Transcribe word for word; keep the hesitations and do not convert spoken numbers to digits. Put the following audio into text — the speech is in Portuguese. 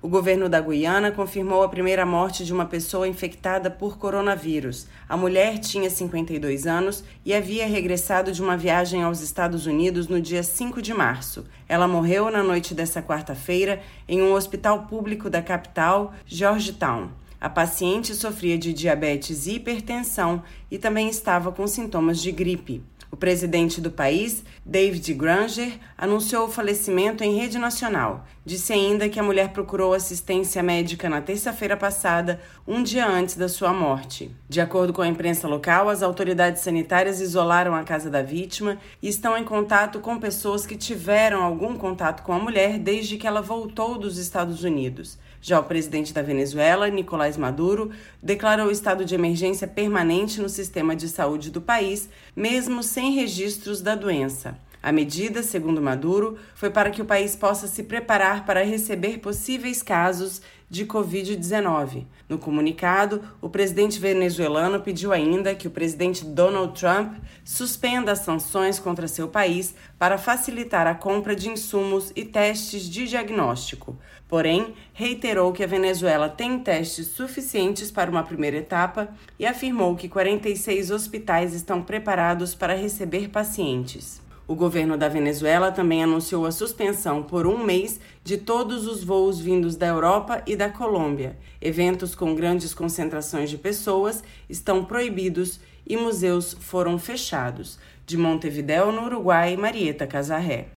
O governo da Guiana confirmou a primeira morte de uma pessoa infectada por coronavírus. A mulher tinha cinquenta e dois anos e havia regressado de uma viagem aos Estados Unidos no dia cinco de março. Ela morreu na noite dessa quarta-feira em um hospital público da capital, Georgetown. A paciente sofria de diabetes e hipertensão e também estava com sintomas de gripe. O presidente do país, David Granger, anunciou o falecimento em rede nacional. Disse ainda que a mulher procurou assistência médica na terça-feira passada, um dia antes da sua morte. De acordo com a imprensa local, as autoridades sanitárias isolaram a casa da vítima e estão em contato com pessoas que tiveram algum contato com a mulher desde que ela voltou dos Estados Unidos. Já o presidente da Venezuela, Nicolás Maduro, declarou estado de emergência permanente no sistema de saúde do país, mesmo sem registros da doença. A medida, segundo Maduro, foi para que o país possa se preparar para receber possíveis casos de covid dezenove. No comunicado, o presidente venezuelano pediu ainda que o presidente Donald Trump suspenda as sanções contra seu país para facilitar a compra de insumos e testes de diagnóstico. Porém, reiterou que a Venezuela tem testes suficientes para uma primeira etapa e afirmou que quarenta e seis hospitais estão preparados para receber pacientes. O governo da Venezuela também anunciou a suspensão por um mês de todos os voos vindos da Europa e da Colômbia. Eventos com grandes concentrações de pessoas estão proibidos e museus foram fechados. De Montevidéu, no Uruguai, Marieta Casarré.